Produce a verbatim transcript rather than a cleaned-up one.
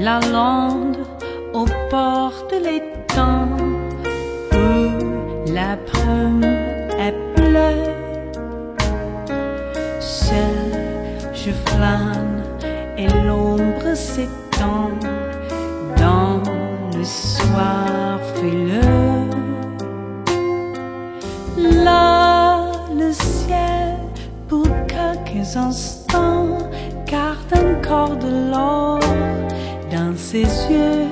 la lande au port de l'étang où la brume est bleue. Seul je flâne et l'ombre s'étend dans le soir frileux. Là, le ciel pour quelques instants garde encore de l'or dans ses yeux.